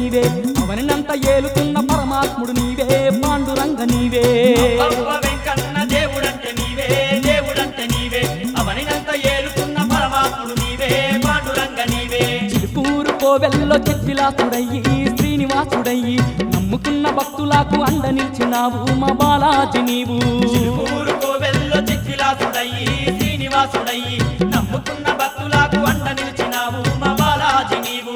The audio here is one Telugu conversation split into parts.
నీవే అవనినంత ఏలుతున్న పరమాత్ముడు నీవే పాండురంగ నీవే అబ్బబ్బ వెంకన్న దేవుడంటే నీవే దేవుడంటే నీవే అవనినంత ఏలుతున్న పరమాత్ముడు నీవే పాండురంగ నీవే చిలుకూరు కోవెల్లో చిద్విలాసుడయ్యి శ్రీనివాసుడయ్యి నమ్ముకున్న భక్తులకు అండ నిలిచినావు మా బాలాజీ నీవు చిలుకూరు కోవెల్లో చిద్విలాసుడయ్యి శ్రీనివాసుడయ్యి నమ్ముకున్న భక్తులకు అండ నిలిచినావు మా బాలాజీ నీవు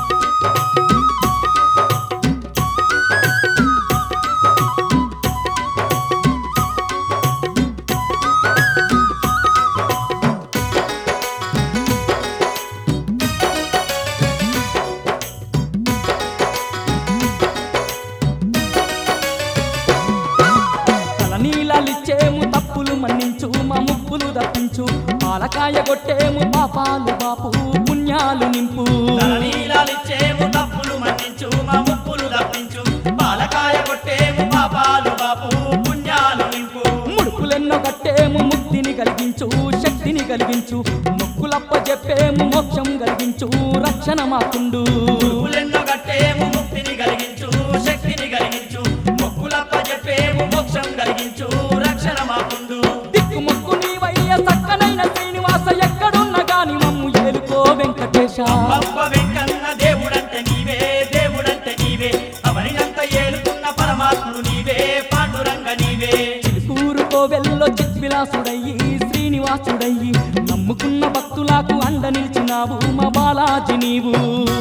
తలనీలాలిచ్చేము తప్పులు మన్నించు మా ముప్పులు తప్పించు పాలకాయ కొట్టేము పాపాలు బాపు పుణ్యాలు నింపు తలనీలాలిచ్చేము తప్పులు మన్నించు మా ముప్పులు తప్పించు పాలకాయ కొట్టేము పాపాలు బాపు పుణ్యాలు నింపు ముడుపులెన్నో కట్టేము ముక్తిని కలిగించు శక్తిని కలిగించు మొక్కులప్ప చెప్పేము మోక్షం కలిగించు రక్షణ మాకుండు పులెన్నో కట్టేము ముక్తిని కలిగించు శక్తిని కలిగించు మొక్కులప్ప చెప్పేము మోక్షం కలిగించు రక్షణ మాకుండు దిక్కు మొక్కు నీవయ్య సక్కనైన శ్రీనివాస ఎక్కడున్న గాని మమ్ము ఏలుకో వెంకటేశ అబ్బబ్బ వెంకన్న దేవుడంటే నీవే దేవుడంటే నీవే అవనినంత ఏలుతున్న పరమాత్ముడు నీవే పాండురంగ నీవే చిలుకూరు కోవెల్లో చిద్విలాసుడయ్యి శ్రీనివాసుడయ్యి నమ్ముకున్న భక్తులకు అండ నిలిచినావు మా బాలాజీ నీవు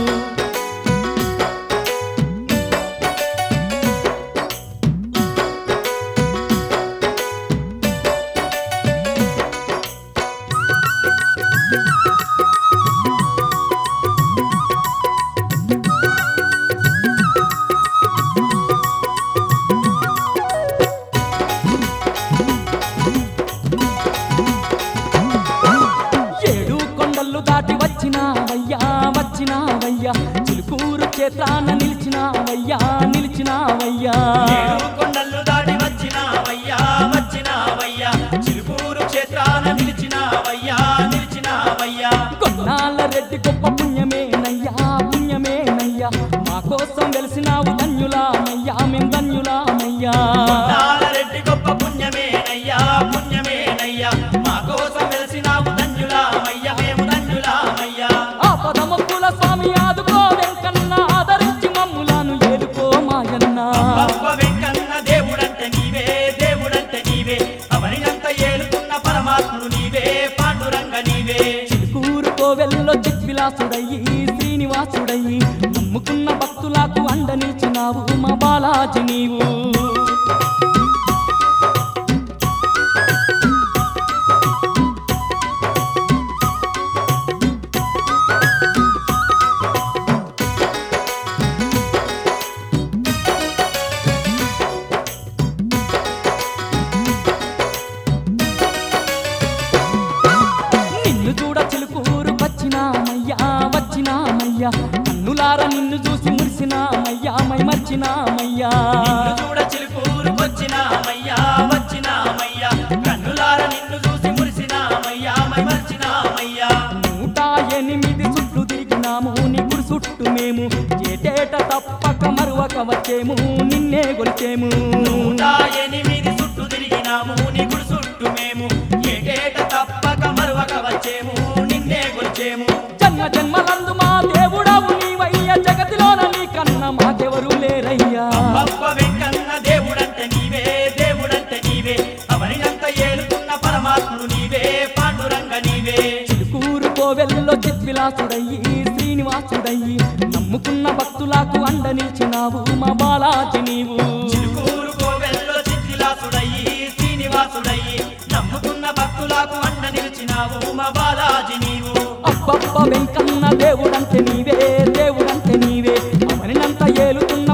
ఏడు కొండలు దాటి వచ్చినావయ్యా వచ్చినావయ్యా చిలుకూరు క్షేత్రాన నిలిచినావయ్యా నిలిచినావయ్యా ఏడు కొండలు దాటి వచ్చినావయ్యా వచ్చినావయ్యా చిలుకూరు క్షేత్రాన నిలిచినావయ్యా నిలిచినావయ్యా కొన్నాళ్ళ రెడ్డి గొప్ప పుణ్యమేనయ్యా పుణ్యమేనయ్యా మా కోసం వెలిసినావు ధన్యులామయ్యా మేం ధన్యులామయ్యా నాలరెడ్డి గొప్ప పుణ్యమేనయ్యా పుణ్యమేనయ్యా మా కోసం వెలిసినావు ధన్యులామయ్యా మేము ధన్యులామయ్యా ఆపద మొక్కుల స్వామి ఆదుకో వెంకన్న ఆదరించి మమ్ములను ఏలుకో మాయన్న అబ్బబ్బ వెంకన్న దేవుడంటే నీవే దేవుడంటే నీవే అవనినంత ఏలుతున్న పరమాత్ముడు నీవే పాండురంగ నీవే చిలుకూరు కోవెల్లో చిద్విలాసుడయ్యి శ్రీనివాసుడయ్యి నమ్ముకున్న భక్తులకు అండ నిలిచినావు మా బాలాజీ నీవు నిన్ను చూడ చిలుకూరు వచ్చినామయ్యా వచ్చినామయ్యా కన్నులార నిన్ను చూసి మురిసినామయ్యా మై మర్చినామయ్యా నిన్ను చూడ చిలుకూరు వచ్చినామయ్యా వచ్చినామయ్యా కన్నులార నిన్ను చూసి మురిసినామయ్యా మై మర్చినామయ్యా 108 చుట్లు తిరిగినాము నీ గుడి చుట్టూ మేము ఏటేట తప్పక మరువక వచ్చేము నిన్నే గొలిచేము 108 చుట్టూ తిరిగినాము నీ గుడి చుట్టూ మేము ఏటేట తప్పక మరువక వచ్చేము నిన్నే గొలిచేము జన్మ జన్మలందు మా దేవుడవు నీవయ్య జగతిలోన నీ కన్న మాకెవరు లేరయ్యా అబ్బబ్బ వెంకన్న దేవుడంటే నీవే దేవుడంటే నీవే అవనినంత ఏలుతున్న పరమాత్ముడు నీవే పాండురంగ నీవే చిలుకూరు కోవెల్లో చిద్విలాసుడయ్యి శ్రీనివాసుడయ్యి నమ్ముకున్న భక్తులకు అండ నిలిచినావు మా బాలాజీ నీవు చిలుకూరు కోవెల్లో చిద్విలాసుడయ్యి శ్రీనివాసుడయ్యి నమ్ముకున్న భక్తులకు అండ నిలిచినావు మా బాలాజీ నీవు అబ్బబ్బ వెంకన్న దేవుడంటే నీవే దేవుడంటే నీవే అవనినంత ఏలుతున్న